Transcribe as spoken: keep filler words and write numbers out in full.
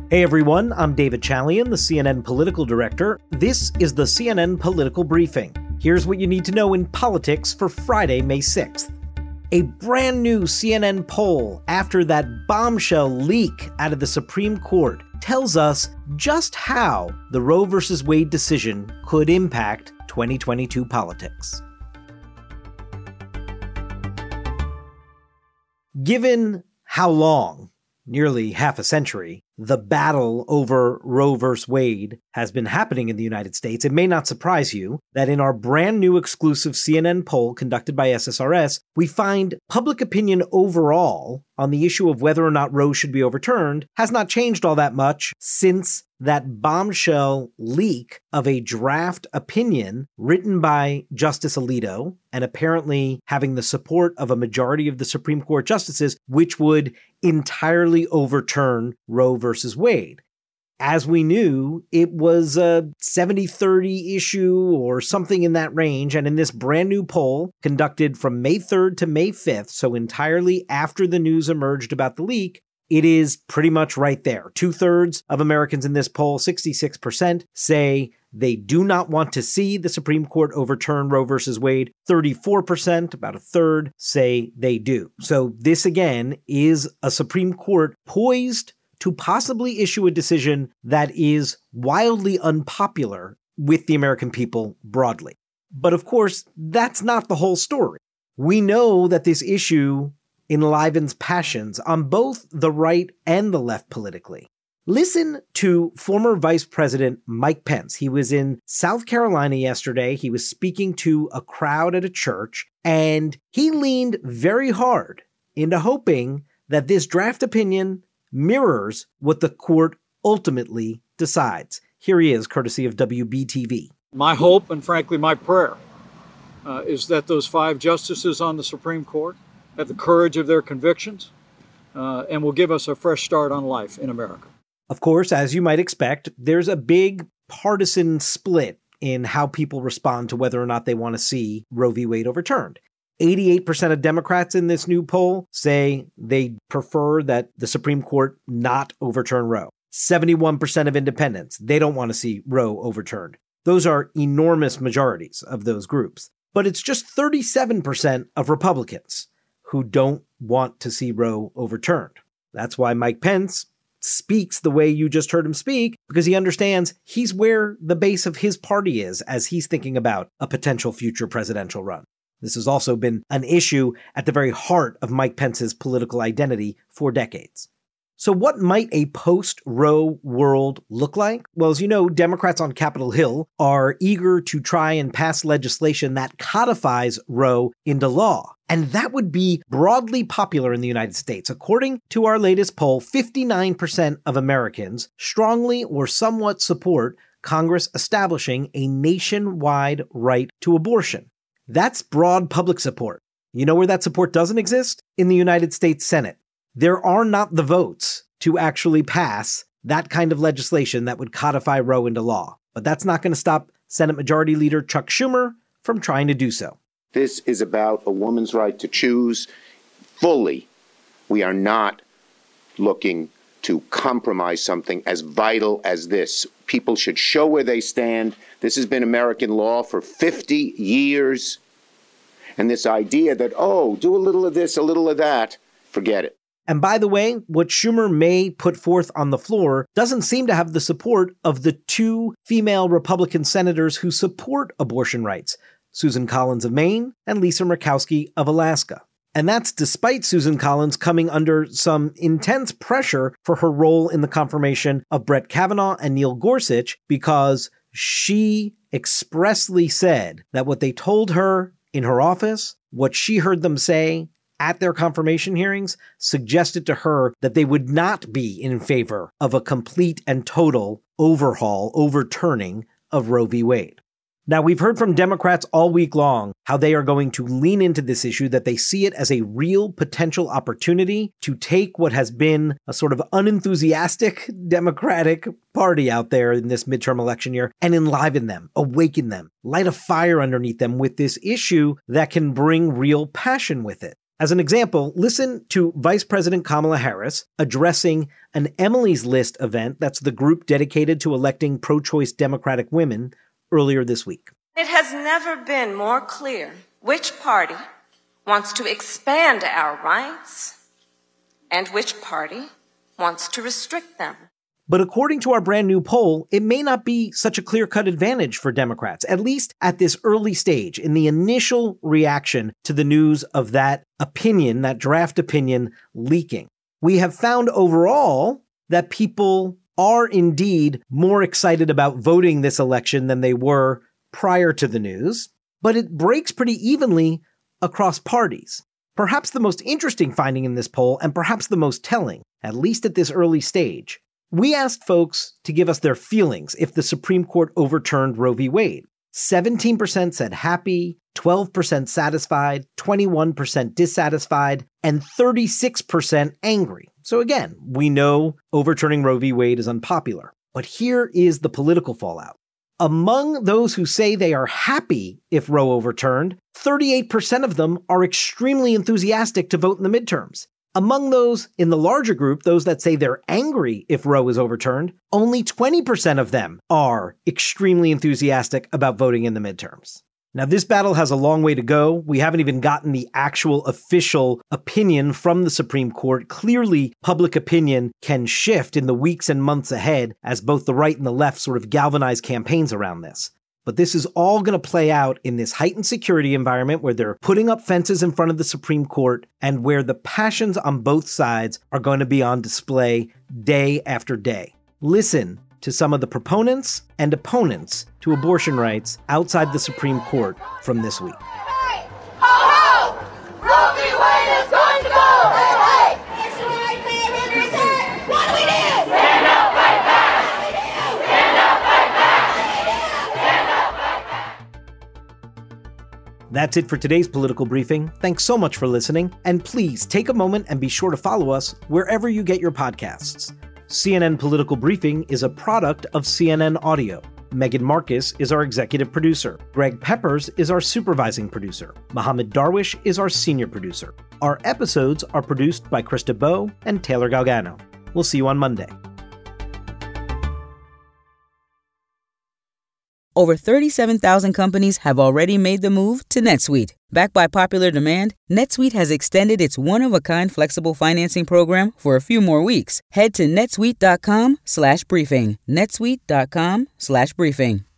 Hey everyone, I'm David Chalian, the C N N political director. This is the C N N Political Briefing. Here's what you need to know in politics for Friday, May sixth. A brand new C N N poll after that bombshell leak out of the Supreme Court tells us just how the Roe v. Wade decision could impact twenty twenty-two politics. Given how long, nearly half a century, the battle over Roe v. Wade has been happening in the United States, it may not surprise you that in our brand new exclusive C N N poll conducted by S S R S, we find public opinion overall on the issue of whether or not Roe should be overturned has not changed all that much since that bombshell leak of a draft opinion written by Justice Alito and apparently having the support of a majority of the Supreme Court justices, which would entirely overturn Roe versus Wade. As we knew, it was a seventy thirty issue or something in that range. And in this brand new poll conducted from May third to May fifth, so entirely after the news emerged about the leak, it is pretty much right there. Two-thirds of Americans in this poll, sixty-six percent, say they do not want to see the Supreme Court overturn Roe versus Wade. thirty-four percent, about a third, say they do. So this, again, is a Supreme Court poised to possibly issue a decision that is wildly unpopular with the American people broadly. But of course, that's not the whole story. We know that this issue enlivens passions on both the right and the left politically. Listen to former Vice President Mike Pence. He was in South Carolina yesterday. He was speaking to a crowd at a church, and he leaned very hard into hoping that this draft opinion mirrors what the court ultimately decides. Here he is, courtesy of W B T V. My hope, and frankly my prayer, uh, is that those five justices on the Supreme Court have the courage of their convictions uh, and will give us a fresh start on life in America. Of course, as you might expect, there's a big partisan split in how people respond to whether or not they want to see Roe v. Wade overturned. eighty-eight percent of Democrats in this new poll say they prefer that the Supreme Court not overturn Roe. seventy-one percent of independents, they don't want to see Roe overturned. Those are enormous majorities of those groups. But it's just thirty-seven percent of Republicans who don't want to see Roe overturned. That's why Mike Pence speaks the way you just heard him speak, because he understands he's where the base of his party is as he's thinking about a potential future presidential run. This has also been an issue at the very heart of Mike Pence's political identity for decades. So what might a post-Roe world look like? Well, as you know, Democrats on Capitol Hill are eager to try and pass legislation that codifies Roe into law. And that would be broadly popular in the United States. According to our latest poll, fifty-nine percent of Americans strongly or somewhat support Congress establishing a nationwide right to abortion. That's broad public support. You know where that support doesn't exist? In the United States Senate. There are not the votes to actually pass that kind of legislation that would codify Roe into law. But that's not going to stop Senate Majority Leader Chuck Schumer from trying to do so. This is about a woman's right to choose fully. We are not looking to compromise something as vital as this. People should show where they stand. This has been American law for fifty years. And this idea that, oh, do a little of this, a little of that, forget it. And by the way, what Schumer may put forth on the floor doesn't seem to have the support of the two female Republican senators who support abortion rights, Susan Collins of Maine and Lisa Murkowski of Alaska. And that's despite Susan Collins coming under some intense pressure for her role in the confirmation of Brett Kavanaugh and Neil Gorsuch, because she expressly said that what they told her in her office, what she heard them say at their confirmation hearings, suggested to her that they would not be in favor of a complete and total overhaul, overturning of Roe v. Wade. Now, we've heard from Democrats all week long how they are going to lean into this issue, that they see it as a real potential opportunity to take what has been a sort of unenthusiastic Democratic Party out there in this midterm election year and enliven them, awaken them, light a fire underneath them with this issue that can bring real passion with it. As an example, listen to Vice President Kamala Harris addressing an Emily's List event, that's the group dedicated to electing pro-choice Democratic women, earlier this week. It has never been more clear which party wants to expand our rights and which party wants to restrict them. But according to our brand new poll, it may not be such a clear-cut advantage for Democrats, at least at this early stage, in the initial reaction to the news of that opinion, that draft opinion leaking. We have found overall that people are indeed more excited about voting this election than they were prior to the news, but it breaks pretty evenly across parties. Perhaps the most interesting finding in this poll, and perhaps the most telling, at least at this early stage, we asked folks to give us their feelings if the Supreme Court overturned Roe v. Wade. seventeen percent said happy, twelve percent satisfied, twenty-one percent dissatisfied, and thirty-six percent angry. So again, we know overturning Roe v. Wade is unpopular. But here is the political fallout. Among those who say they are happy if Roe overturned, thirty-eight percent of them are extremely enthusiastic to vote in the midterms. Among those in the larger group, those that say they're angry if Roe is overturned, only twenty percent of them are extremely enthusiastic about voting in the midterms. Now, this battle has a long way to go. We haven't even gotten the actual official opinion from the Supreme Court. Clearly, public opinion can shift in the weeks and months ahead as both the right and the left sort of galvanize campaigns around this. But this is all going to play out in this heightened security environment where they're putting up fences in front of the Supreme Court and where the passions on both sides are going to be on display day after day. Listen to some of the proponents and opponents to abortion rights outside the Supreme Court from this week. Hey, ho, ho! Roe v. Wade is going to go! Hey, hey! What do we do? Stand up, fight back! What do we do? Stand up, fight back! What do we do? Stand up, fight back! That's it for today's Political Briefing. Thanks so much for listening, and please take a moment and be sure to follow us wherever you get your podcasts. C N N Political Briefing is a product of C N N Audio. Megan Marcus is our executive producer. Greg Peppers is our supervising producer. Mohammed Darwish is our senior producer. Our episodes are produced by Krista Bowe and Taylor Galgano. We'll see you on Monday. Over thirty-seven thousand companies have already made the move to NetSuite. Backed by popular demand, NetSuite has extended its one-of-a-kind flexible financing program for a few more weeks. Head to netsuite.com slash briefing. netsuite.com slash briefing.